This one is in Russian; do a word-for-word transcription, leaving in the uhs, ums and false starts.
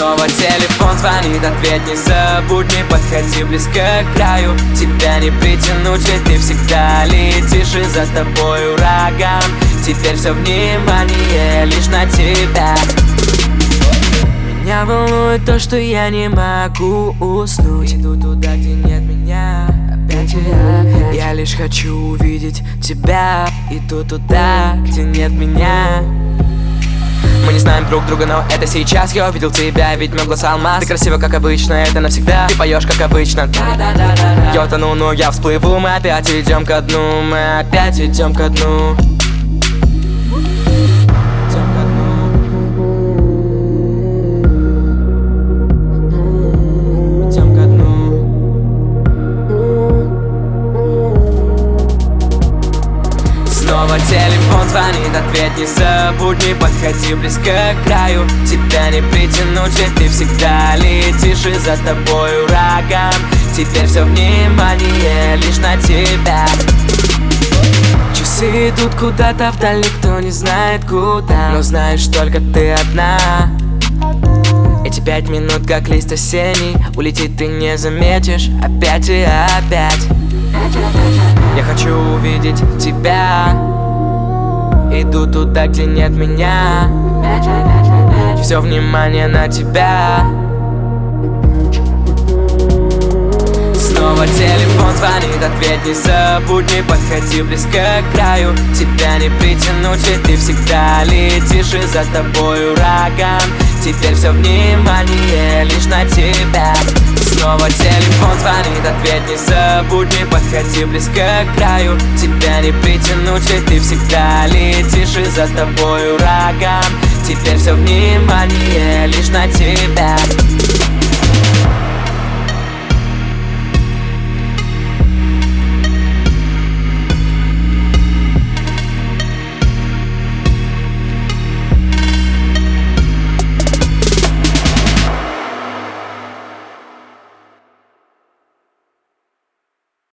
Снова телефон звонит, ответ не забудь, не подходи близко к краю. Тебя не притянуть, ведь ты всегда летишь, и за тобой ураган. Теперь все внимание лишь на тебя. Меня волнует то, что я не могу уснуть. Иду туда, где нет меня, опять и опять. Я лишь хочу увидеть тебя. Иду туда, где нет меня. Мы не знаем друг друга, но это сейчас. Я увидел тебя, ведь мой глаз алмаз. Ты красива, как обычно, это навсегда. Ты поешь, как обычно. Да-да-да-да-да. Я утону, но я всплыву. Мы опять идем ко дну. Мы опять идем ко дну. Снова телефон звонит, ответ не забудь, не подходи близко к краю. Тебя не притянуть, ведь ты всегда летишь, и за тобой ураган. Теперь все внимание лишь на тебя. Часы идут куда-то вдаль, никто не знает куда, но знаешь только ты одна. Эти пять минут, как лист осенний, улетит ты не заметишь, опять и опять. Я хочу увидеть тебя. Иду туда, где нет меня. Все внимание на тебя. Снова телефон звонит, ответ не забудь, не подходи близко к краю. Тебя не притянуть, ведь ты всегда летишь, и за тобой ураган. Теперь все внимание лишь на тебя. Снова телефон звонит, ответ не забудь, не подходи близко к краю. Тебя не притянуть, ведь ты всегда летишь, и за тобой ураган. Теперь все внимание лишь на тебя.